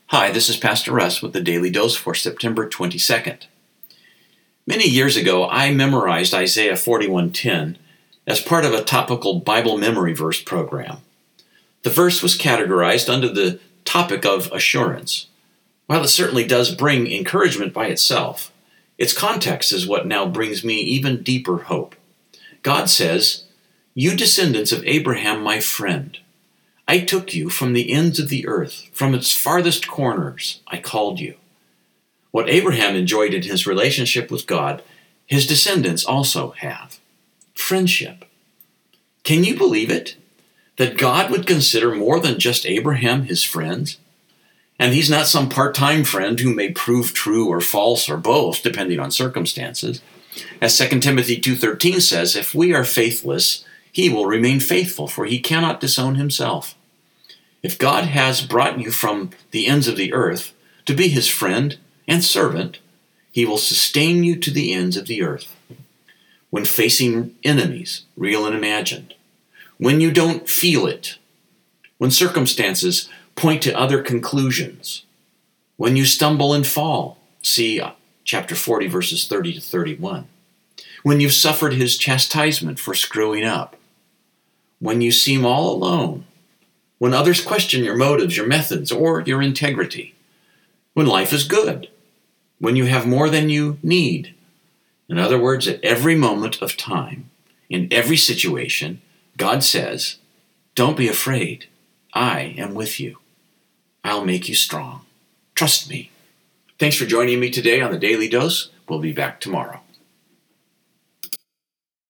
Hi, this is Pastor Russ with the Daily Dose for September 22nd. Many years ago, I memorized Isaiah 41:10 as part of a topical Bible memory verse program. The verse was categorized under the topic of assurance. While it certainly does bring encouragement by itself, its context is what now brings me even deeper hope. God says, "You descendants of Abraham, my friend, I took you from the ends of the earth, from its farthest corners I called you." What Abraham enjoyed in his relationship with God, his descendants also have. Friendship. Can you believe it? That God would consider more than just Abraham his friends? And he's not some part-time friend who may prove true or false or both, depending on circumstances. As 2 Timothy 2:13 says, if we are faithless, he will remain faithful, for he cannot disown himself. If God has brought you from the ends of the earth to be his friend and servant, he will sustain you to the ends of the earth. When facing enemies, real and imagined, when you don't feel it, when circumstances point to other conclusions, when you stumble and fall, see chapter 40, verses 30 to 31, when you've suffered his chastisement for screwing up, when you seem all alone, when others question your motives, your methods, or your integrity, when life is good, when you have more than you need. In other words, at every moment of time, in every situation, God says, don't be afraid. I am with you. I'll make you strong. Trust me. Thanks for joining me today on the Daily Dose. We'll be back tomorrow.